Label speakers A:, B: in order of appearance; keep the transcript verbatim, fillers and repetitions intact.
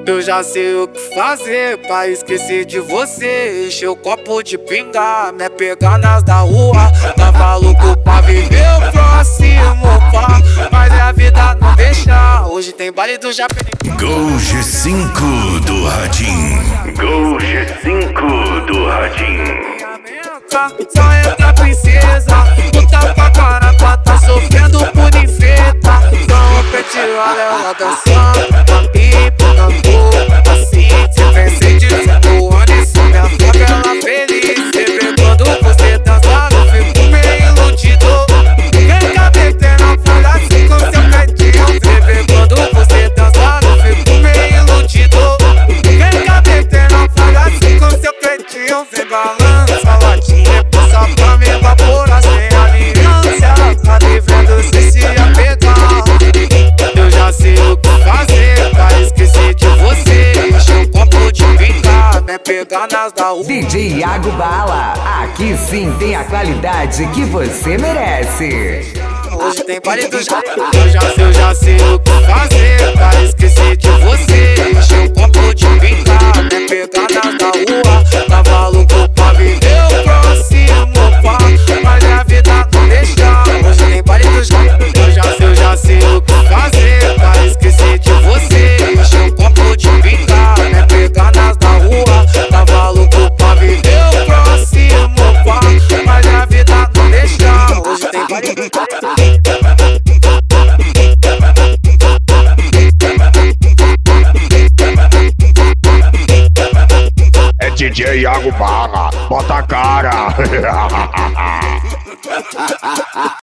A: Eu já sei o que fazer pra esquecer de você. Encher o copo de pinga, me pegar nas da rua. Tava louco pra viver o próximo pá, mas a vida não deixa. Hoje tem baile do Japão.
B: Gol G cinco do Radinho. Gol G cinco do Radinho.
A: Só entra princesa, puta pra caramba, tá sofrendo por infeta. Então petiola ela dançando, e pegando assim. Se pensei de cinco anos, isso minha favela feliz. Você vê quando você dança, eu fico meio iludido. Vem cá, betendo, fala assim com seu cantinho. Você vê quando você dança, eu fico meio iludido. Vem cá, betendo, fala assim com seu cantinho. Vem balança, latinha, passa pra me evaporar sem aliança. Ela tá devendo se se apegar. Eu já sei o que fazer pra esquecer de você. Encher um copo de pinga, me pegar nas da rua.
C: D J Iago Bala, aqui sim tem a qualidade que você merece.
A: Hoje tem baile do Japão. Eu já sei, eu já sei o que fazer pra esquecer de você. Encher um copo de pinga, me pegar nas da rua. Tava louco pra viver o próximo pá, mas a vida não deixa. Hoje tem baile do Japão. Eu já sei, eu já sei o que fazer pra esquecer de você. Encher um copo de pinga, me pegar nas da rua. Tava louco pra viver o próximo pá, mas a vida não deixa. Hoje tem baile do Japão.
D: É D J Iago Bala, bota a cara.